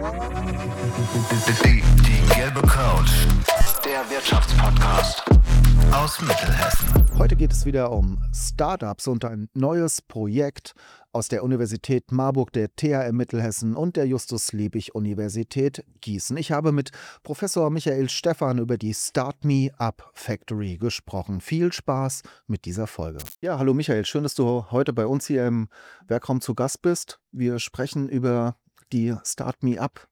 Die gelbe Couch, der Wirtschaftspodcast aus Mittelhessen. Heute geht es wieder um Startups und ein neues Projekt aus der Universität Marburg, der THM Mittelhessen und der Justus-Liebig-Universität Gießen. Ich habe mit Professor Michael Stephan über die Start Me Up Factory gesprochen. Viel Spaß mit dieser Folge. Ja, hallo Michael, schön, dass du heute bei uns hier im Werkraum zu Gast bist. Wir sprechen über die Start Me Up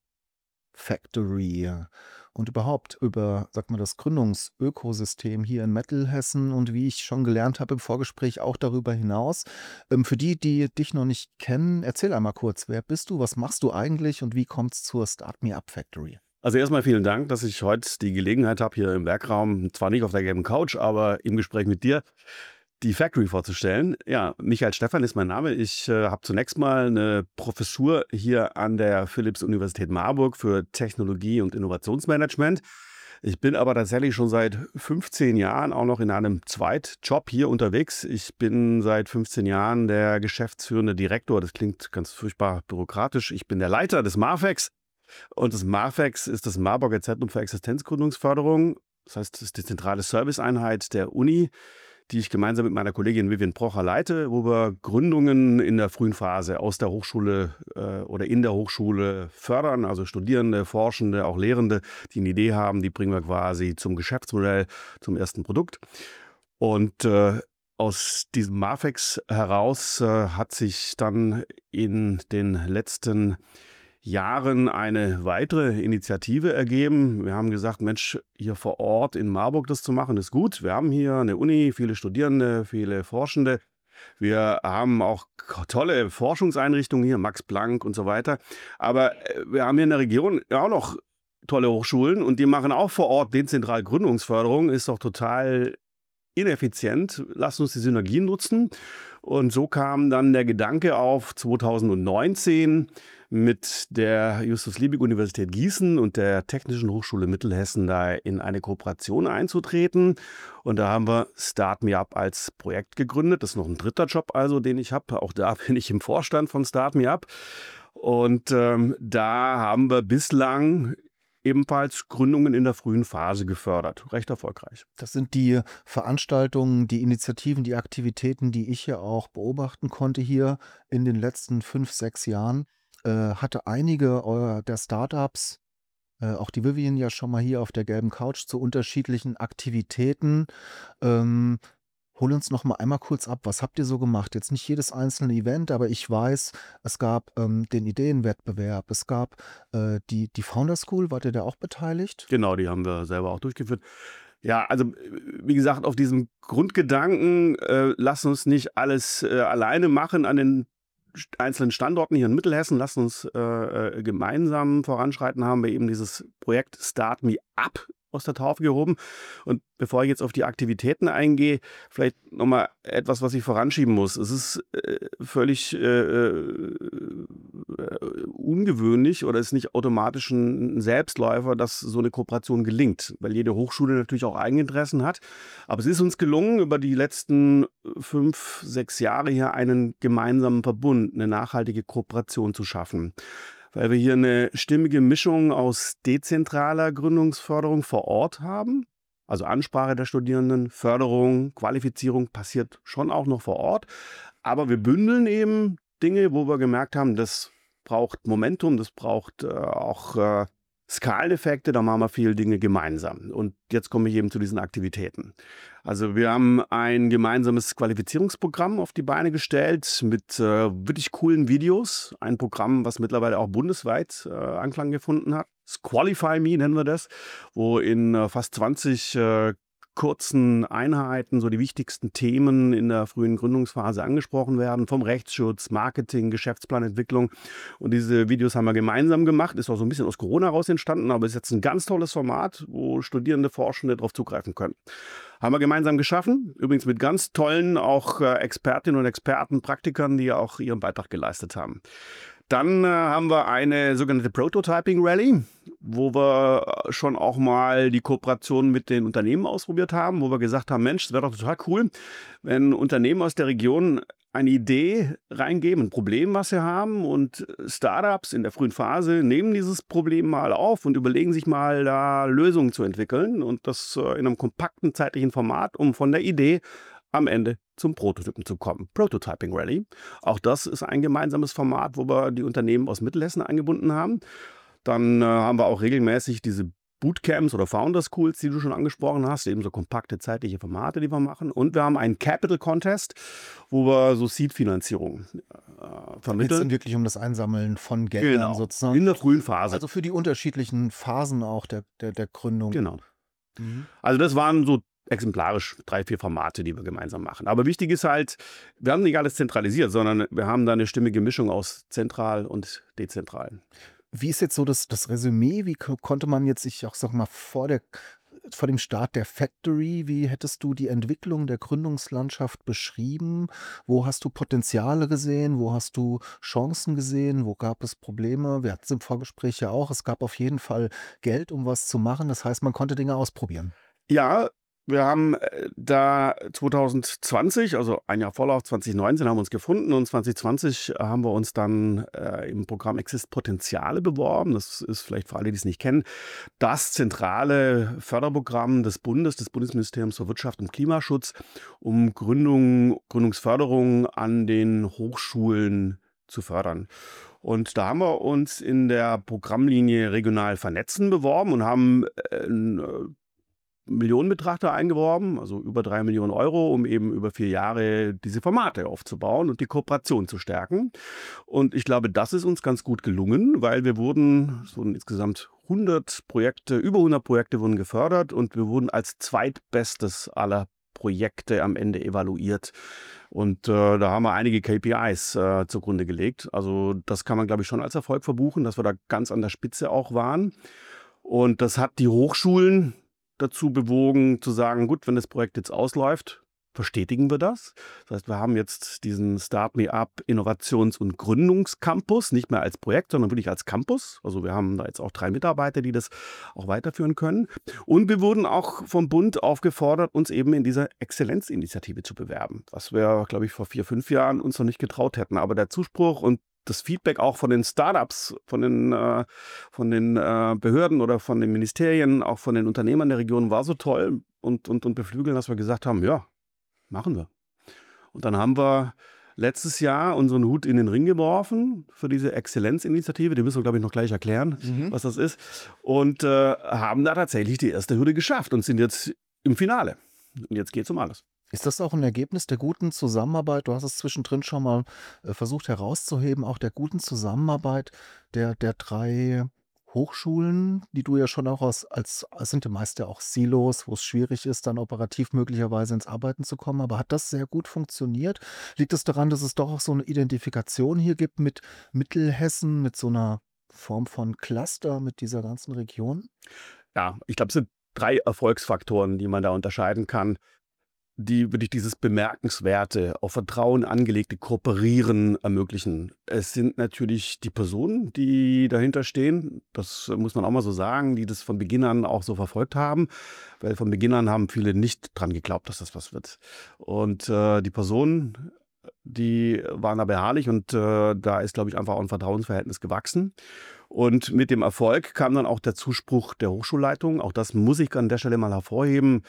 Factory und überhaupt über, sag mal, das Gründungsökosystem hier in Mittelhessen und wie ich schon gelernt habe im Vorgespräch auch darüber hinaus. Für die, die dich noch nicht kennen, erzähl einmal kurz, wer bist du, was machst du eigentlich und wie kommt es zur Start Me Up Factory? Also erstmal vielen Dank, dass ich heute die Gelegenheit habe, hier im Werkraum, zwar nicht auf der gelben Couch, aber im Gespräch mit dir, die Factory vorzustellen. Ja, Michael Stephan ist mein Name. Ich habe zunächst mal eine Professur hier an der Philipps-Universität Marburg für Technologie und Innovationsmanagement. Ich bin aber tatsächlich schon seit 15 Jahren auch noch in einem Zweitjob hier unterwegs. Ich bin seit 15 Jahren der geschäftsführende Direktor. Das klingt ganz furchtbar bürokratisch. Ich bin der Leiter des MAFEX. Und das MAFEX ist das Marburger Zentrum für Existenzgründungsförderung. Das heißt, es ist die zentrale Serviceeinheit der Uni, die ich gemeinsam mit meiner Kollegin Vivian Procher leite, wo wir Gründungen in der frühen Phase aus der Hochschule oder in der Hochschule fördern. Also Studierende, Forschende, auch Lehrende, die eine Idee haben, die bringen wir quasi zum Geschäftsmodell, zum ersten Produkt. Und aus diesem MAFEX heraus hat sich dann in den letzten Jahren eine weitere Initiative ergeben. Wir haben gesagt, Mensch, hier vor Ort in Marburg das zu machen, ist gut. Wir haben hier eine Uni, viele Studierende, viele Forschende. Wir haben auch tolle Forschungseinrichtungen hier, Max Planck und so weiter. Aber wir haben hier in der Region auch noch tolle Hochschulen und die machen auch vor Ort dezentral Gründungsförderung. Ist doch total ineffizient. Lass uns die Synergien nutzen. Und so kam dann der Gedanke auf, 2019 mit der Justus-Liebig-Universität Gießen und der Technischen Hochschule Mittelhessen da in eine Kooperation einzutreten. Und da haben wir Start Me Up als Projekt gegründet. Das ist noch ein dritter Job also, den ich habe. Auch da bin ich im Vorstand von Start Me Up. Und da haben wir bislang ebenfalls Gründungen in der frühen Phase gefördert. Recht erfolgreich. Das sind die Veranstaltungen, die Initiativen, die Aktivitäten, die ich ja auch beobachten konnte hier in den letzten 5, 6 Jahren. Hatte einige der Startups, auch die Vivian ja schon mal hier auf der gelben Couch, zu unterschiedlichen Aktivitäten. Hol uns noch mal einmal kurz ab, was habt ihr so gemacht? Jetzt nicht jedes einzelne Event, aber ich weiß, es gab den Ideenwettbewerb, es gab die Founder School, wart ihr da auch beteiligt? Genau, die haben wir selber auch durchgeführt. Ja, also wie gesagt, auf diesem Grundgedanken, lass uns nicht alles alleine machen an den einzelnen Standorten hier in Mittelhessen, lasst uns gemeinsam voranschreiten, haben wir eben dieses Projekt Start Me Up aus der Taufe gehoben. Und bevor ich jetzt auf die Aktivitäten eingehe, vielleicht nochmal etwas, was ich voranschieben muss. Es ist völlig ungewöhnlich oder ist nicht automatisch ein Selbstläufer, dass so eine Kooperation gelingt, weil jede Hochschule natürlich auch Eigeninteressen hat. Aber es ist uns gelungen, über die letzten 5, 6 Jahre hier einen gemeinsamen Verbund, eine nachhaltige Kooperation zu schaffen. Weil wir hier eine stimmige Mischung aus dezentraler Gründungsförderung vor Ort haben. Also Ansprache der Studierenden, Förderung, Qualifizierung passiert schon auch noch vor Ort. Aber wir bündeln eben Dinge, wo wir gemerkt haben, das braucht Momentum, das braucht auch Skaleneffekte, da machen wir viele Dinge gemeinsam. Und jetzt komme ich eben zu diesen Aktivitäten. Also wir haben ein gemeinsames Qualifizierungsprogramm auf die Beine gestellt mit wirklich coolen Videos. Ein Programm, was mittlerweile auch bundesweit Anklang gefunden hat. Qualify Me nennen wir das, wo in fast 20 kurzen Einheiten so die wichtigsten Themen in der frühen Gründungsphase angesprochen werden, vom Rechtsschutz, Marketing, Geschäftsplanentwicklung. Und diese Videos haben wir gemeinsam gemacht, ist auch so ein bisschen aus Corona raus entstanden, aber ist jetzt ein ganz tolles Format, wo Studierende, Forschende darauf zugreifen können. Haben wir gemeinsam geschaffen, übrigens mit ganz tollen auch Expertinnen und Experten, Praktikern, die ja auch ihren Beitrag geleistet haben. Dann haben wir eine sogenannte Prototyping Rally, wo wir schon auch mal die Kooperation mit den Unternehmen ausprobiert haben, wo wir gesagt haben, Mensch, es wäre doch total cool, wenn Unternehmen aus der Region eine Idee reingeben, ein Problem, was sie haben, und Startups in der frühen Phase nehmen dieses Problem mal auf und überlegen sich mal, da Lösungen zu entwickeln, und das in einem kompakten zeitlichen Format, um von der Idee am Ende zum Prototypen zu kommen. Prototyping Rally. Auch das ist ein gemeinsames Format, wo wir die Unternehmen aus Mittelhessen eingebunden haben. Dann haben wir auch regelmäßig diese Bootcamps oder Founder Schools, die du schon angesprochen hast, eben so kompakte zeitliche Formate, die wir machen. Und wir haben einen Capital Contest, wo wir so Seed-Finanzierung Geht vermitteln. es wirklich um das Einsammeln von Geldern Genau, sozusagen? in der frühen Phase. Also für die unterschiedlichen Phasen auch der Gründung. Genau. Mhm. Also das waren so exemplarisch 3, 4 Formate, die wir gemeinsam machen. Aber wichtig ist halt, wir haben nicht alles zentralisiert, sondern wir haben da eine stimmige Mischung aus zentral und dezentral. Wie ist jetzt so das Resümee? Wie konnte man jetzt, ich auch sag mal, vor dem Start der Factory, wie hättest du die Entwicklung der Gründungslandschaft beschrieben? Wo hast du Potenziale gesehen? Wo hast du Chancen gesehen? Wo gab es Probleme? Wir hatten es im Vorgespräch ja auch. Es gab auf jeden Fall Geld, um was zu machen. Das heißt, man konnte Dinge ausprobieren. Ja, wir haben da 2020, also ein Jahr Vorlauf, 2019 haben wir uns gefunden, und 2020 haben wir uns dann im Programm Exist Potenziale beworben. Das ist vielleicht für alle, die es nicht kennen, das zentrale Förderprogramm des Bundesministeriums für Wirtschaft und Klimaschutz, um Gründungsförderung an den Hochschulen zu fördern. Und da haben wir uns in der Programmlinie Regional Vernetzen beworben und haben Millionenbetrag da eingeworben, also über 3 Millionen Euro, um eben über 4 Jahre diese Formate aufzubauen und die Kooperation zu stärken. Und ich glaube, das ist uns ganz gut gelungen, weil wir wurden, so insgesamt 100 Projekte, über 100 Projekte wurden gefördert, und wir wurden als zweitbestes aller Projekte am Ende evaluiert. Und da haben wir einige KPIs zugrunde gelegt. Also das kann man, glaube ich, schon als Erfolg verbuchen, dass wir da ganz an der Spitze auch waren. Und das hat die Hochschulen dazu bewogen, zu sagen, gut, wenn das Projekt jetzt ausläuft, verstetigen wir das. Das heißt, wir haben jetzt diesen Start Me Up Innovations- und Gründungscampus, nicht mehr als Projekt, sondern wirklich als Campus. Also wir haben da jetzt auch 3 Mitarbeiter, die das auch weiterführen können. Und wir wurden auch vom Bund aufgefordert, uns eben in dieser Exzellenzinitiative zu bewerben, was wir, glaube ich, vor 4, 5 Jahren uns noch nicht getraut hätten. Aber der Zuspruch und das Feedback auch von den Startups, von den Behörden oder von den Ministerien, auch von den Unternehmern der Region war so toll und beflügelnd, dass wir gesagt haben, ja, machen wir. Und dann haben wir letztes Jahr unseren Hut in den Ring geworfen für diese Exzellenzinitiative. Die müssen wir, glaube ich, noch gleich erklären, was das ist. Und haben da tatsächlich die erste Hürde geschafft und sind jetzt im Finale. Und jetzt geht es um alles. Ist das auch ein Ergebnis der guten Zusammenarbeit? Du hast es zwischendrin schon mal versucht herauszuheben, auch der guten Zusammenarbeit der 3 Hochschulen, die du ja schon auch es sind ja meist ja auch Silos, wo es schwierig ist, dann operativ möglicherweise ins Arbeiten zu kommen. Aber hat das sehr gut funktioniert? Liegt es daran, dass es doch auch so eine Identifikation hier gibt mit Mittelhessen, mit so einer Form von Cluster, mit dieser ganzen Region? Ja, ich glaube, es sind 3 Erfolgsfaktoren, die man da unterscheiden kann, die wirklich dieses bemerkenswerte, auf Vertrauen angelegte Kooperieren ermöglichen. Es sind natürlich die Personen, die dahinter stehen, das muss man auch mal so sagen, die das von Beginn an auch so verfolgt haben, weil von Beginn an haben viele nicht dran geglaubt, dass das was wird. Und die Personen, die waren da beharrlich, und da ist, glaube ich, einfach auch ein Vertrauensverhältnis gewachsen. Und mit dem Erfolg kam dann auch der Zuspruch der Hochschulleitung. Auch das muss ich an der Stelle mal hervorheben.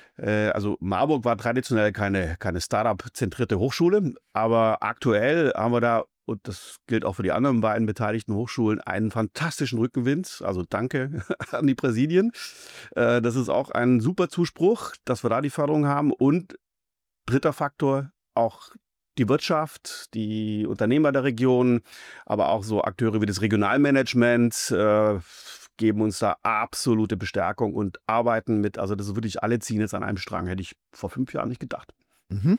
Also Marburg war traditionell keine Startup-zentrierte Hochschule, aber aktuell haben wir da, und das gilt auch für die anderen beiden beteiligten Hochschulen, einen fantastischen Rückenwind. Also danke an die Präsidien. Das ist auch ein super Zuspruch, dass wir da die Förderung haben. Und dritter Faktor, auch die Wirtschaft, die Unternehmer der Region, aber auch so Akteure wie das Regionalmanagement geben uns da absolute Bestärkung und arbeiten mit. Also das ist wirklich, alle ziehen jetzt an einem Strang. Hätte ich vor 5 Jahren nicht gedacht. Mhm.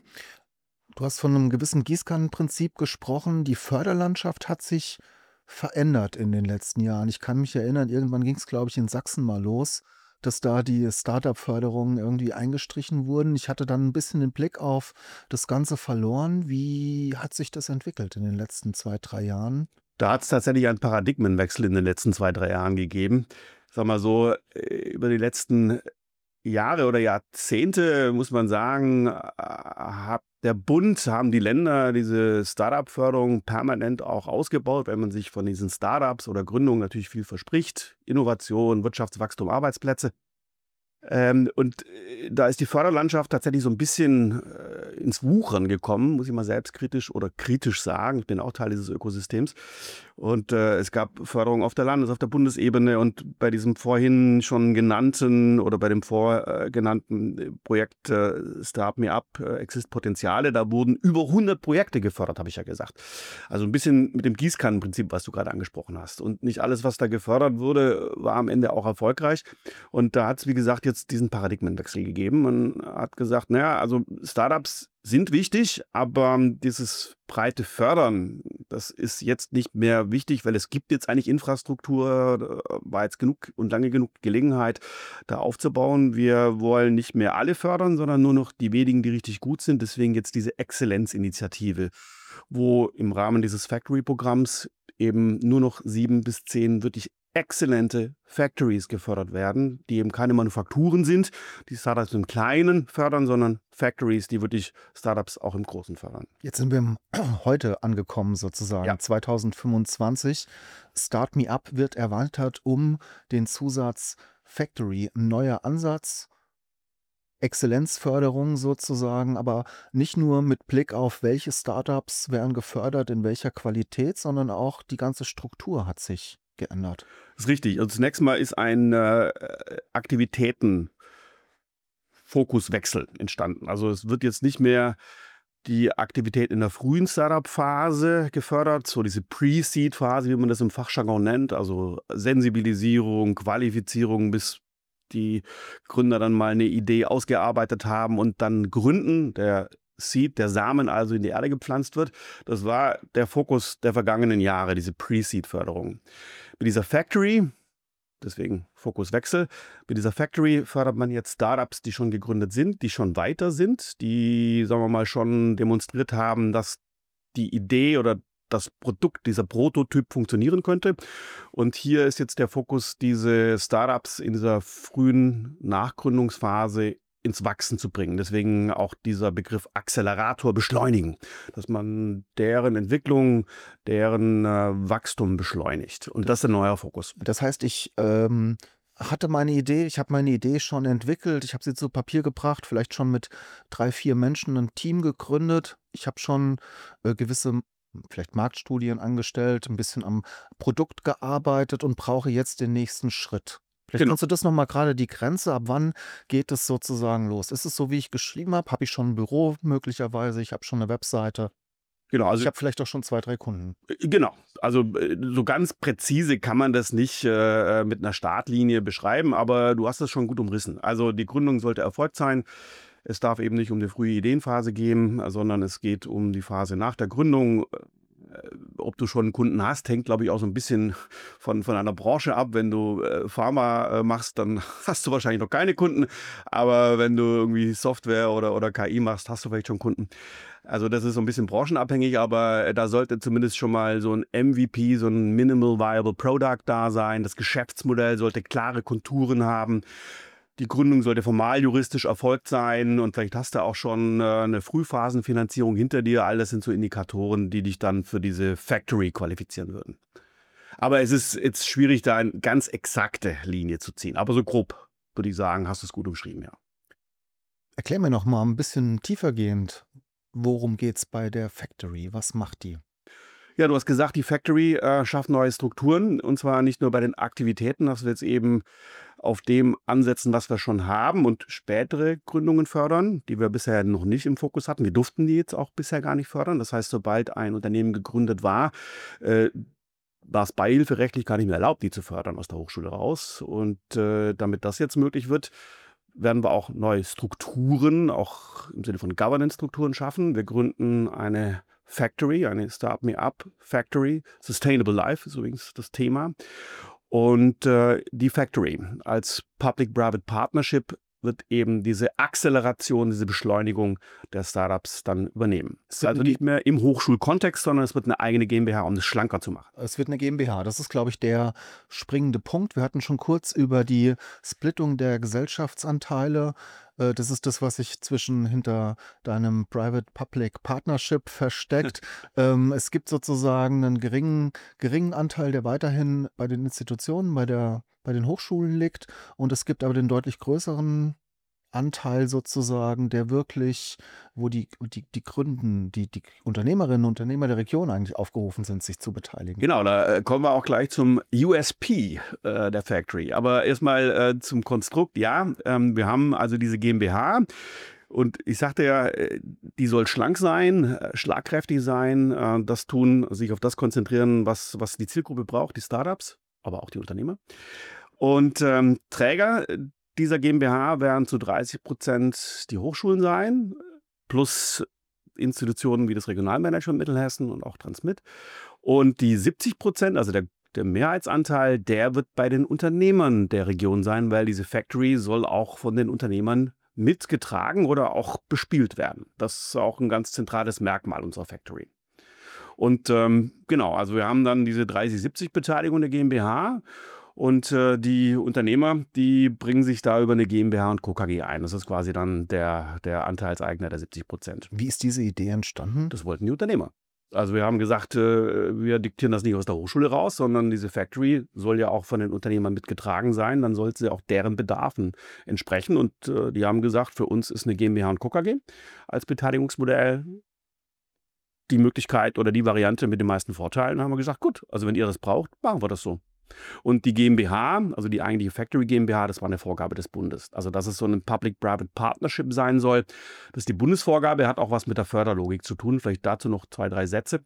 Du hast von einem gewissen Gießkannenprinzip gesprochen. Die Förderlandschaft hat sich verändert in den letzten Jahren. Ich kann mich erinnern, irgendwann ging es, glaube ich, in Sachsen mal los, dass da die Start-up-Förderungen irgendwie eingestrichen wurden. Ich hatte dann ein bisschen den Blick auf das Ganze verloren. Wie hat sich das entwickelt in den letzten 2, 3 Jahren? Da hat es tatsächlich einen Paradigmenwechsel in den letzten 2, 3 Jahren gegeben. Sag mal so, über die letzten Jahre oder Jahrzehnte, muss man sagen, hat der Bund, haben die Länder diese Startup-Förderung permanent auch ausgebaut, wenn man sich von diesen Startups oder Gründungen natürlich viel verspricht. Innovation, Wirtschaftswachstum, Arbeitsplätze. Da ist die Förderlandschaft tatsächlich so ein bisschen ins Wuchern gekommen, muss ich mal selbstkritisch oder kritisch sagen. Ich bin auch Teil dieses Ökosystems. Und es gab Förderung auf der Landes-, auf der Bundesebene. Und bei diesem vorhin schon genannten oder bei dem vorgenannten Projekt Start Me Up, Exist Potenziale, da wurden über 100 Projekte gefördert, habe ich ja gesagt. Also ein bisschen mit dem Gießkannenprinzip, was du gerade angesprochen hast. Und nicht alles, was da gefördert wurde, war am Ende auch erfolgreich. Und da hat es, wie gesagt, jetzt diesen Paradigmenwechsel gegeben. Man hat gesagt, naja, also Startups sind wichtig, aber dieses breite Fördern, das ist jetzt nicht mehr wichtig, weil es gibt jetzt eigentlich Infrastruktur, war jetzt genug und lange genug Gelegenheit, da aufzubauen. Wir wollen nicht mehr alle fördern, sondern nur noch die wenigen, die richtig gut sind. Deswegen jetzt diese Exzellenzinitiative, wo im Rahmen dieses Factory-Programms eben nur noch 7 bis 10 wirklich exzellente Factories gefördert werden, die eben keine Manufakturen sind, die Startups im Kleinen fördern, sondern Factories, die wirklich Startups auch im Großen fördern. Jetzt sind wir heute angekommen sozusagen, Ja. 2025. Start Me Up wird erweitert um den Zusatz Factory. Ein neuer Ansatz, Exzellenzförderung sozusagen, aber nicht nur mit Blick auf welche Startups werden gefördert, in welcher Qualität, sondern auch die ganze Struktur hat sich geändert. Das ist richtig. Und zunächst mal ist ein Aktivitätenfokuswechsel entstanden. Also es wird jetzt nicht mehr die Aktivität in der frühen Startup-Phase gefördert, so diese Pre-Seed-Phase, wie man das im Fachjargon nennt, also Sensibilisierung, Qualifizierung, bis die Gründer dann mal eine Idee ausgearbeitet haben und dann gründen, der Seed, der Samen also in die Erde gepflanzt wird. Das war der Fokus der vergangenen Jahre, diese Pre-Seed-Förderung. Mit dieser Factory, deswegen Fokuswechsel, mit dieser Factory fördert man jetzt Startups, die schon gegründet sind, die schon weiter sind, die, sagen wir mal, schon demonstriert haben, dass die Idee oder das Produkt, dieser Prototyp funktionieren könnte. Und hier ist jetzt der Fokus, diese Startups in dieser frühen Nachgründungsphase ins Wachsen zu bringen. Deswegen auch dieser Begriff Accelerator beschleunigen, dass man deren Entwicklung, deren Wachstum beschleunigt. Und das ist ein neuer Fokus. Das heißt, ich hatte meine Idee, ich habe meine Idee schon entwickelt, ich habe sie zu Papier gebracht, vielleicht schon mit 3, 4 Menschen ein Team gegründet. Ich habe schon gewisse vielleicht Marktstudien angestellt, ein bisschen am Produkt gearbeitet und brauche jetzt den nächsten Schritt. Vielleicht Genau. kannst du das nochmal gerade die Grenze, ab wann geht es sozusagen los? Ist es so, wie ich geschrieben habe? Habe ich schon ein Büro möglicherweise? Ich habe schon eine Webseite. Genau, also Ich habe vielleicht auch schon 2, 3 Kunden. Genau, also so ganz präzise kann man das nicht mit einer Startlinie beschreiben, aber du hast es schon gut umrissen. Also die Gründung sollte erfolgt sein. Es darf eben nicht um die frühe Ideenphase gehen, sondern es geht um die Phase nach der Gründung. Ob du schon einen Kunden hast, hängt, glaube ich, auch so ein bisschen von einer Branche ab. Wenn du Pharma machst, dann hast du wahrscheinlich noch keine Kunden. Aber wenn du irgendwie Software oder KI machst, hast du vielleicht schon Kunden. Also das ist so ein bisschen branchenabhängig, aber da sollte zumindest schon mal so ein MVP, so ein Minimal Viable Product da sein. Das Geschäftsmodell sollte klare Konturen haben. Die Gründung sollte formal juristisch erfolgt sein und vielleicht hast du auch schon eine Frühphasenfinanzierung hinter dir. All das sind so Indikatoren, die dich dann für diese Factory qualifizieren würden. Aber es ist jetzt schwierig, da eine ganz exakte Linie zu ziehen. Aber so grob würde ich sagen, hast du es gut umschrieben, ja. Erklär mir noch mal ein bisschen tiefergehend, worum geht es bei der Factory? Was macht die? Ja, du hast gesagt, die Factory schafft neue Strukturen und zwar nicht nur bei den Aktivitäten, dass wir jetzt eben auf dem ansetzen, was wir schon haben und spätere Gründungen fördern, die wir bisher noch nicht im Fokus hatten. Wir durften die jetzt auch bisher gar nicht fördern. Das heißt, sobald ein Unternehmen gegründet war, war es beihilferechtlich gar nicht mehr erlaubt, die zu fördern aus der Hochschule raus. Und damit das jetzt möglich wird, werden wir auch neue Strukturen, auch im Sinne von Governance-Strukturen schaffen. Wir gründen eine Factory, eine Start Me Up Factory. Sustainable Life ist übrigens das Thema. Und die Factory als Public-Private Partnership wird eben diese Acceleration, diese Beschleunigung der Startups dann übernehmen. Es ist also nicht mehr im Hochschulkontext, sondern es wird eine eigene GmbH, um es schlanker zu machen. Es wird eine GmbH. Das ist, glaube ich, der springende Punkt. Wir hatten schon kurz über die Splittung der Gesellschaftsanteile. Das ist das, was sich hinter deinem Private-Public Partnership versteckt. Es gibt sozusagen einen geringen Anteil, der weiterhin bei den Institutionen, bei den Hochschulen liegt. Und es gibt aber den deutlich größeren Anteil sozusagen, der wirklich, wo die Unternehmerinnen und Unternehmer der Region eigentlich aufgerufen sind, sich zu beteiligen. Genau, da kommen wir auch gleich zum USP der Factory. Aber erstmal zum Konstrukt. Ja, wir haben also diese GmbH. Und ich sagte ja, die soll schlank sein, schlagkräftig sein, sich auf das konzentrieren, was die Zielgruppe braucht, die Startups, aber auch die Unternehmer. Und Träger dieser GmbH werden zu 30% die Hochschulen sein, plus Institutionen wie das Regionalmanagement Mittelhessen und auch Transmit. Und die 70%, also der Mehrheitsanteil, der wird bei den Unternehmern der Region sein, weil diese Factory soll auch von den Unternehmern mitgetragen oder auch bespielt werden. Das ist auch ein ganz zentrales Merkmal unserer Factory. Und genau, also wir haben dann diese 30-70-Beteiligung der GmbH. Und die Unternehmer, die bringen sich da über eine GmbH und Co. KG ein. Das ist quasi dann der Anteilseigner der 70%. Wie ist diese Idee entstanden? Das wollten die Unternehmer. Also wir haben gesagt, wir diktieren das nicht aus der Hochschule raus, sondern diese Factory soll ja auch von den Unternehmern mitgetragen sein. Dann sollte sie auch deren Bedarfen entsprechen. Und die haben gesagt, für uns ist eine GmbH und Co. KG als Beteiligungsmodell die Möglichkeit oder die Variante mit den meisten Vorteilen. Dann haben wir gesagt, gut, also wenn ihr das braucht, machen wir das so. Und die GmbH, also die eigentliche Factory GmbH, das war eine Vorgabe des Bundes. Also dass es so ein Public-Private Partnership sein soll, das ist die Bundesvorgabe, hat auch was mit der Förderlogik zu tun. Vielleicht dazu noch 2, 3 Sätze.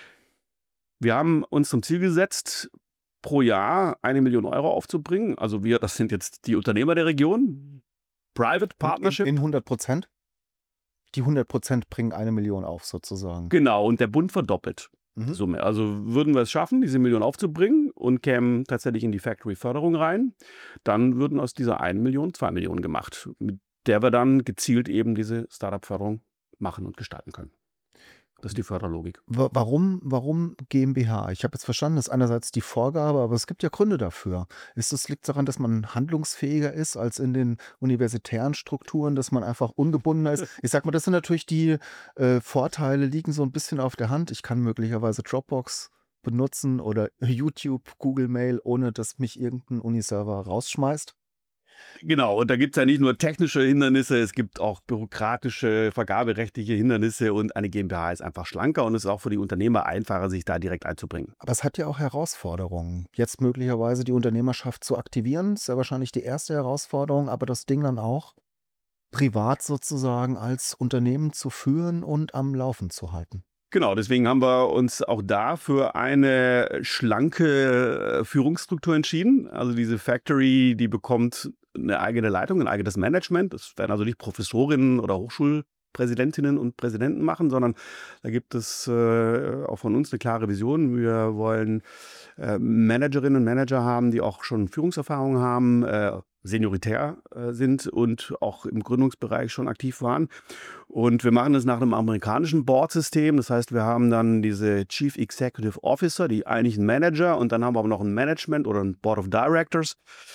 Wir haben uns zum Ziel gesetzt, pro Jahr 1 Million Euro aufzubringen. Also das sind jetzt die Unternehmer der Region. Private Partnership. In 100%? Die 100% bringen 1 Million auf sozusagen. Genau, und der Bund verdoppelt. Summe. Also würden wir es schaffen, diese Million aufzubringen und kämen tatsächlich in die Factory-Förderung rein, dann würden aus dieser 1 Million 2 Millionen gemacht, mit der wir dann gezielt eben diese Startup-Förderung machen und gestalten können. Das ist die Förderlogik. Warum GmbH? Ich habe jetzt verstanden, das ist einerseits die Vorgabe, aber es gibt ja Gründe dafür. Liegt es daran, dass man handlungsfähiger ist als in den universitären Strukturen, dass man einfach ungebundener ist? Ich sag mal, das sind natürlich die Vorteile, liegen so ein bisschen auf der Hand. Ich kann möglicherweise Dropbox benutzen oder YouTube, Google Mail, ohne dass mich irgendein Uniserver rausschmeißt. Genau, und da gibt es ja nicht nur technische Hindernisse, es gibt auch bürokratische, vergaberechtliche Hindernisse und eine GmbH ist einfach schlanker und es ist auch für die Unternehmer einfacher, sich da direkt einzubringen. Aber es hat ja auch Herausforderungen. Jetzt möglicherweise die Unternehmerschaft zu aktivieren, ist ja wahrscheinlich die erste Herausforderung, aber das Ding dann auch privat sozusagen als Unternehmen zu führen und am Laufen zu halten. Genau, deswegen haben wir uns auch da für eine schlanke Führungsstruktur entschieden. Also diese Factory, die bekommt eine eigene Leitung, ein eigenes Management. Das werden also nicht Professorinnen oder Hochschulpräsidentinnen und Präsidenten machen, sondern da gibt es auch von uns eine klare Vision. Wir wollen Managerinnen und Manager haben, die auch schon Führungserfahrung haben, senioritär sind und auch im Gründungsbereich schon aktiv waren. Und wir machen das nach einem amerikanischen Board-System. Das heißt, wir haben dann diese Chief Executive Officer, die eigentlichen Manager, und dann haben wir aber noch ein Management oder ein Board of Directors,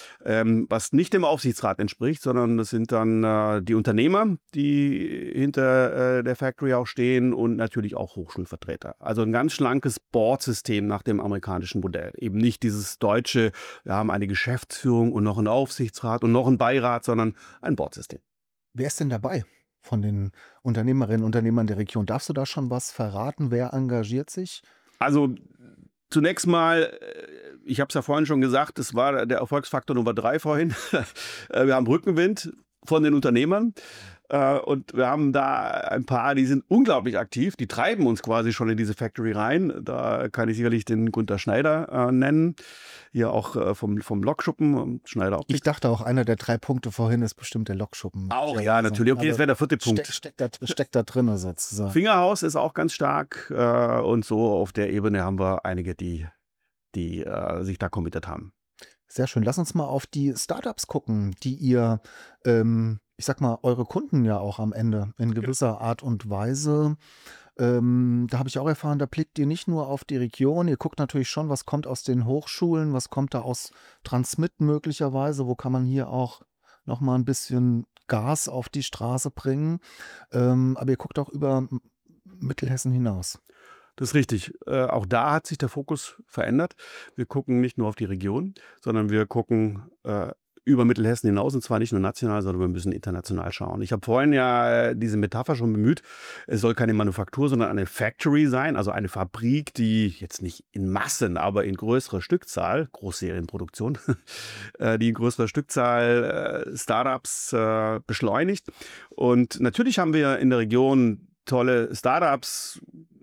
was nicht dem Aufsichtsrat entspricht, sondern das sind dann die Unternehmer, die hinter der Factory auch stehen und natürlich auch Hochschulvertreter. Also ein ganz schlankes Board-System nach dem amerikanischen Modell. Eben nicht dieses deutsche, wir haben eine Geschäftsführung und noch einen Aufsichtsrat und noch einen Beirat, sondern ein Board-System. Wer ist denn dabei von den Unternehmerinnen und Unternehmern der Region? Darfst du da schon was verraten? Wer engagiert sich? Also zunächst mal, ich habe es ja vorhin schon gesagt, das war der Erfolgsfaktor Nummer 3 vorhin. Wir haben Rückenwind von den Unternehmern. Und wir haben da ein paar, die sind unglaublich aktiv, die treiben uns quasi schon in diese Factory rein. Da kann ich sicherlich den Gunther Schneider nennen, hier auch vom Lokschuppen, Schneider Optik. Ich dachte auch, einer der 3 Punkte vorhin ist bestimmt der Lokschuppen. Auch, ja, natürlich. Okay, das wäre der 4. Punkt. Steckt da drin sozusagen. Fingerhaus ist auch ganz stark und so auf der Ebene haben wir einige, die sich da committed haben. Sehr schön. Lass uns mal auf die Startups gucken, die ihr, ich sag mal, eure Kunden ja auch am Ende in gewisser Art und Weise. Da habe ich auch erfahren, da blickt ihr nicht nur auf die Region, ihr guckt natürlich schon, was kommt aus den Hochschulen, was kommt da aus Transmit möglicherweise, wo kann man hier auch noch mal ein bisschen Gas auf die Straße bringen. Aber ihr guckt auch über Mittelhessen hinaus. Das ist richtig. Auch da hat sich der Fokus verändert. Wir gucken nicht nur auf die Region, sondern wir gucken über Mittelhessen hinaus, und zwar nicht nur national, sondern wir müssen international schauen. Ich habe vorhin ja diese Metapher schon bemüht. Es soll keine Manufaktur, sondern eine Factory sein, also eine Fabrik, die jetzt nicht in Massen, aber in größerer Stückzahl, Großserienproduktion, die in größerer Stückzahl Startups beschleunigt. Und natürlich haben wir in der Region tolle Startups.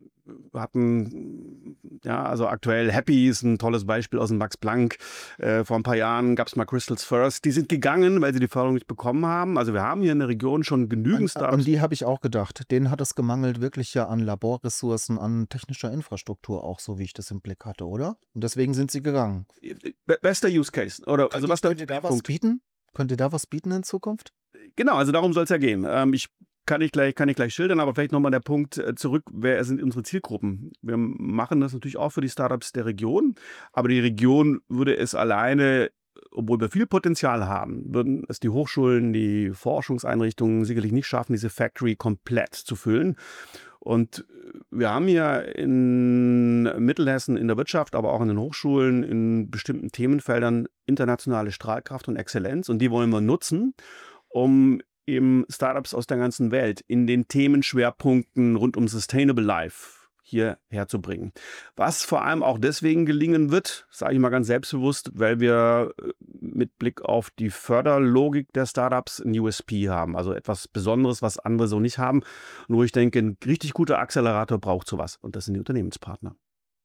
Hatten, ja, also aktuell Happy ist ein tolles Beispiel aus dem Max Planck. Vor ein paar Jahren gab es mal Crystals First. Die sind gegangen, weil sie die Förderung nicht bekommen haben. Also wir haben hier in der Region schon genügend An Startups. die habe ich auch gedacht. Denen hat es gemangelt wirklich ja an Laborressourcen, an technischer Infrastruktur auch, so wie ich das im Blick hatte, oder? Und deswegen sind sie gegangen. Bester Use Case. Oder, also was Könnt ihr da was Punkt. bieten? Könnt ihr da was bieten in Zukunft? Genau, also darum soll es ja gehen. Kann ich gleich schildern, aber vielleicht nochmal der Punkt zurück, wer sind unsere Zielgruppen? Wir machen das natürlich auch für die Startups der Region, aber die Region würde es alleine, obwohl wir viel Potenzial haben, würden es die Hochschulen, die Forschungseinrichtungen sicherlich nicht schaffen, diese Factory komplett zu füllen. Und wir haben hier in Mittelhessen in der Wirtschaft, aber auch in den Hochschulen in bestimmten Themenfeldern internationale Strahlkraft und Exzellenz, und die wollen wir nutzen, um eben Startups aus der ganzen Welt in den Themenschwerpunkten rund um Sustainable Life hierher zu bringen. Was vor allem auch deswegen gelingen wird, sage ich mal ganz selbstbewusst, weil wir mit Blick auf die Förderlogik der Startups ein USP haben, also etwas Besonderes, was andere so nicht haben, und wo ich denke, ein richtig guter Accelerator braucht sowas, und das sind die Unternehmenspartner.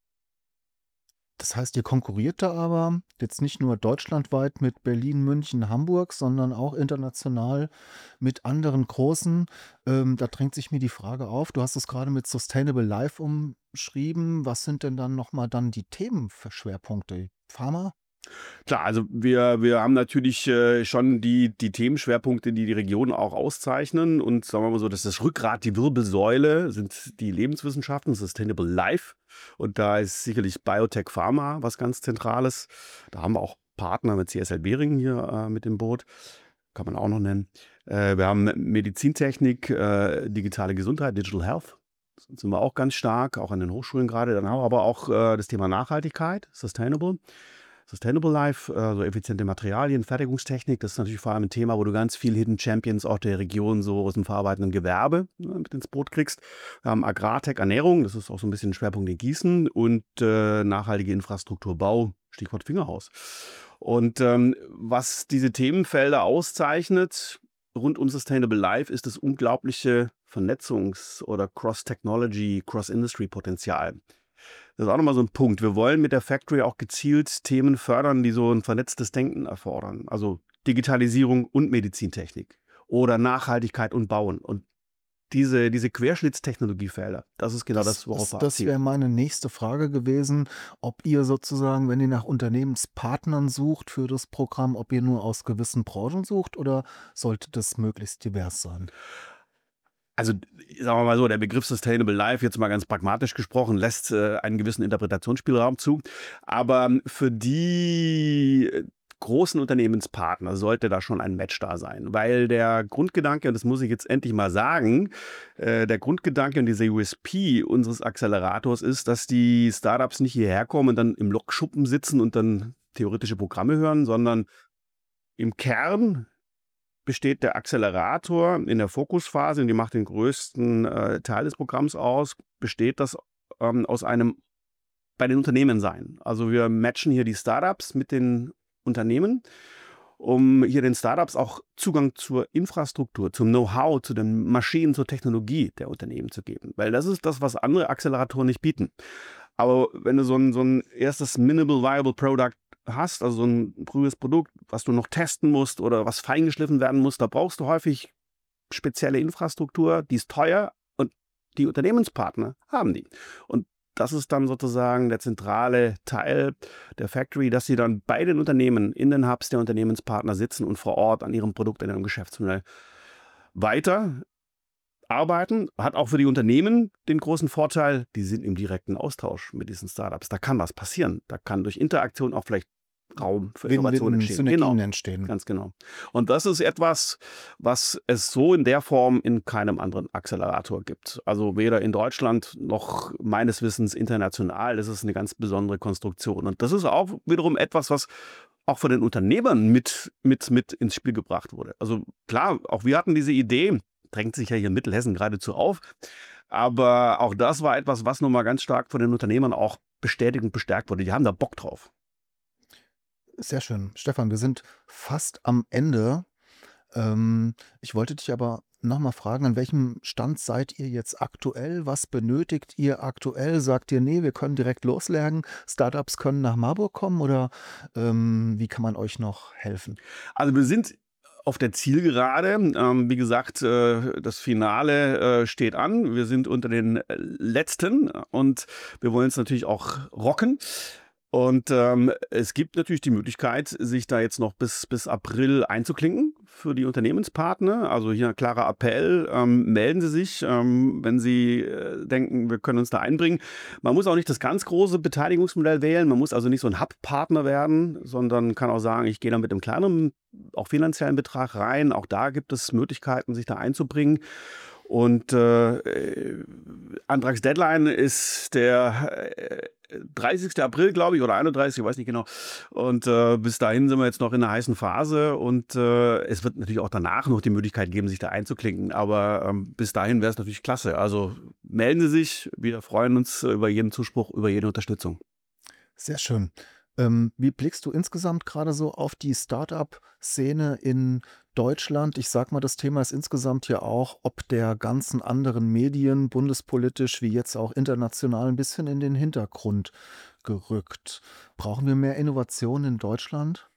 Das heißt, ihr konkurriert da aber jetzt nicht nur deutschlandweit mit Berlin, München, Hamburg, sondern auch international mit anderen großen. Da drängt sich mir die Frage auf, du hast es gerade mit Sustainable Life umschrieben. Was sind denn dann nochmal dann die Themenschwerpunkte? Pharma? Klar, also wir haben natürlich schon die Themenschwerpunkte, die die Region auch auszeichnen, und sagen wir mal so, dass das Rückgrat, die Wirbelsäule sind die Lebenswissenschaften, Sustainable Life, und da ist sicherlich Biotech Pharma was ganz Zentrales. Da haben wir auch Partner mit CSL Behring hier mit im Boot, kann man auch noch nennen. Wir haben Medizintechnik, digitale Gesundheit, Digital Health. Sind wir auch ganz stark, auch an den Hochschulen gerade. Dann haben wir aber auch das Thema Nachhaltigkeit, Sustainable Life, so effiziente Materialien, Fertigungstechnik. Das ist natürlich vor allem ein Thema, wo du ganz viel Hidden Champions auch der Region so aus dem verarbeitenden Gewerbe mit ins Boot kriegst. Wir haben Agrartech, Ernährung, das ist auch so ein bisschen ein Schwerpunkt in Gießen, und nachhaltige Infrastrukturbau, Stichwort Fingerhaus. Und was diese Themenfelder auszeichnet rund um Sustainable Life, ist das unglaubliche Vernetzungs- oder Cross-Technology, Cross-Industry-Potenzial. Das ist auch nochmal so ein Punkt. Wir wollen mit der Factory auch gezielt Themen fördern, die so ein vernetztes Denken erfordern. Also Digitalisierung und Medizintechnik oder Nachhaltigkeit und Bauen. Und diese Querschnittstechnologiefelder, das ist genau das, worauf wir Das abzielen. wäre meine nächste Frage gewesen, ob ihr sozusagen, wenn ihr nach Unternehmenspartnern sucht für das Programm, ob ihr nur aus gewissen Branchen sucht oder sollte das möglichst divers sein? Also, sagen wir mal so, der Begriff Sustainable Life, jetzt mal ganz pragmatisch gesprochen, lässt einen gewissen Interpretationsspielraum zu. Aber für die großen Unternehmenspartner sollte da schon ein Match da sein. Weil der Grundgedanke, und das muss ich jetzt endlich mal sagen, der Grundgedanke und dieser USP unseres Accelerators ist, dass die Startups nicht hierher kommen und dann im Lokschuppen sitzen und dann theoretische Programme hören, sondern im Kern besteht der Accelerator in der Fokusphase, und die macht den größten Teil des Programms aus, besteht das aus einem bei den Unternehmen sein. Also wir matchen hier die Startups mit den Unternehmen, um hier den Startups auch Zugang zur Infrastruktur, zum Know-how, zu den Maschinen, zur Technologie der Unternehmen zu geben. Weil das ist das, was andere Acceleratoren nicht bieten. Aber wenn du so ein erstes Minimal Viable Product hast, also so ein frühes Produkt, was du noch testen musst oder was feingeschliffen werden muss, da brauchst du häufig spezielle Infrastruktur, die ist teuer, und die Unternehmenspartner haben die. Und das ist dann sozusagen der zentrale Teil der Factory, dass sie dann bei den Unternehmen in den Hubs der Unternehmenspartner sitzen und vor Ort an ihrem Produkt, an ihrem Geschäftsmodell weiter arbeiten. Hat auch für die Unternehmen den großen Vorteil, die sind im direkten Austausch mit diesen Startups. Da kann was passieren. Da kann durch Interaktion auch vielleicht Raum für Innovation entstehen. Synergien entstehen. Ganz genau. Und das ist etwas, was es so in der Form in keinem anderen Accelerator gibt. Also weder in Deutschland noch meines Wissens international. Das ist eine ganz besondere Konstruktion. Und das ist auch wiederum etwas, was auch von den Unternehmern mit ins Spiel gebracht wurde. Also klar, auch wir hatten diese Idee, drängt sich ja hier in Mittelhessen geradezu auf. Aber auch das war etwas, was nochmal ganz stark von den Unternehmern auch bestätigt und bestärkt wurde. Die haben da Bock drauf. Sehr schön. Stefan, wir sind fast am Ende. Ich wollte dich aber nochmal fragen, an welchem Stand seid ihr jetzt aktuell? Was benötigt ihr aktuell? Sagt ihr, nee, wir können direkt loslegen, Startups können nach Marburg kommen oder wie kann man euch noch helfen? Also wir sind auf der Zielgerade. Wie gesagt, das Finale steht an. Wir sind unter den Letzten und wir wollen es natürlich auch rocken. Und es gibt natürlich die Möglichkeit, sich da jetzt noch bis April einzuklinken für die Unternehmenspartner. Also hier ein klarer Appell, melden Sie sich, wenn Sie denken, wir können uns da einbringen. Man muss auch nicht das ganz große Beteiligungsmodell wählen. Man muss also nicht so ein Hub-Partner werden, sondern kann auch sagen, ich gehe da mit einem kleineren, auch finanziellen Betrag rein. Auch da gibt es Möglichkeiten, sich da einzubringen. Und Antragsdeadline ist der 30. April, glaube ich, oder 31, ich weiß nicht genau. Und bis dahin sind wir jetzt noch in einer heißen Phase und es wird natürlich auch danach noch die Möglichkeit geben, sich da einzuklinken. Aber bis dahin wäre es natürlich klasse. Also melden Sie sich, wir freuen uns über jeden Zuspruch, über jede Unterstützung. Sehr schön. Wie blickst du insgesamt gerade so auf die Startup-Szene in Deutschland? Ich sag mal, das Thema ist insgesamt ja auch, ob der ganzen anderen Medien, bundespolitisch wie jetzt auch international, ein bisschen in den Hintergrund gerückt. Brauchen wir mehr Innovation in Deutschland?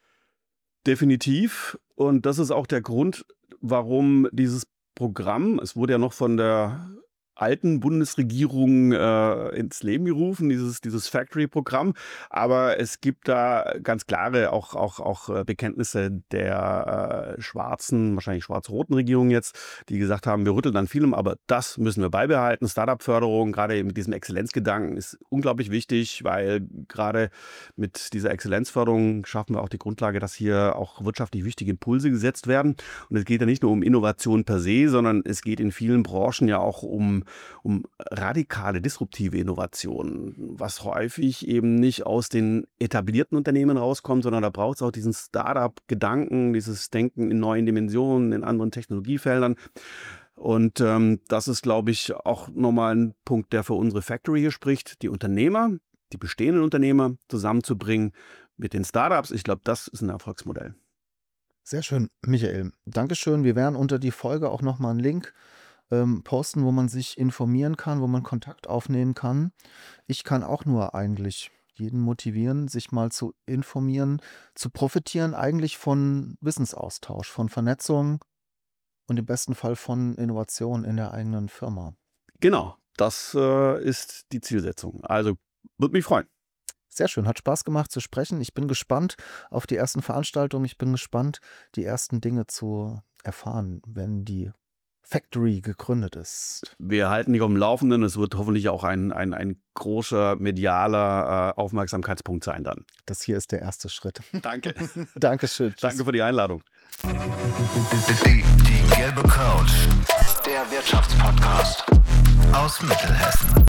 Definitiv. Und das ist auch der Grund, warum dieses Programm, es wurde ja noch von der alten Bundesregierung ins Leben gerufen, dieses Factory-Programm. Aber es gibt da ganz klare auch Bekenntnisse der schwarzen, wahrscheinlich schwarz-roten Regierung jetzt, die gesagt haben, wir rütteln an vielem, aber das müssen wir beibehalten. Startup-Förderung, gerade mit diesem Exzellenzgedanken, ist unglaublich wichtig, weil gerade mit dieser Exzellenzförderung schaffen wir auch die Grundlage, dass hier auch wirtschaftlich wichtige Impulse gesetzt werden. Und es geht ja nicht nur um Innovation per se, sondern es geht in vielen Branchen ja auch um radikale, disruptive Innovationen, was häufig eben nicht aus den etablierten Unternehmen rauskommt, sondern da braucht es auch diesen Startup-Gedanken, dieses Denken in neuen Dimensionen, in anderen Technologiefeldern. Und das ist, glaube ich, auch nochmal ein Punkt, der für unsere Factory hier spricht, die Unternehmer, die bestehenden Unternehmer zusammenzubringen mit den Startups. Ich glaube, das ist ein Erfolgsmodell. Sehr schön, Michael. Dankeschön. Wir werden unter die Folge auch nochmal einen Link posten, wo man sich informieren kann, wo man Kontakt aufnehmen kann. Ich kann auch nur eigentlich jeden motivieren, sich mal zu informieren, zu profitieren eigentlich von Wissensaustausch, von Vernetzung und im besten Fall von Innovation in der eigenen Firma. Genau, das ist die Zielsetzung. Also, würde mich freuen. Sehr schön, hat Spaß gemacht zu sprechen. Ich bin gespannt auf die ersten Veranstaltungen. Ich bin gespannt, die ersten Dinge zu erfahren, wenn die Factory gegründet ist. Wir halten dich auf dem Laufenden. Es wird hoffentlich auch ein großer medialer Aufmerksamkeitspunkt sein dann. Das hier ist der erste Schritt. Danke. Dankeschön. Danke für die Einladung. Die gelbe Couch, der Wirtschaftspodcast aus Mittelhessen.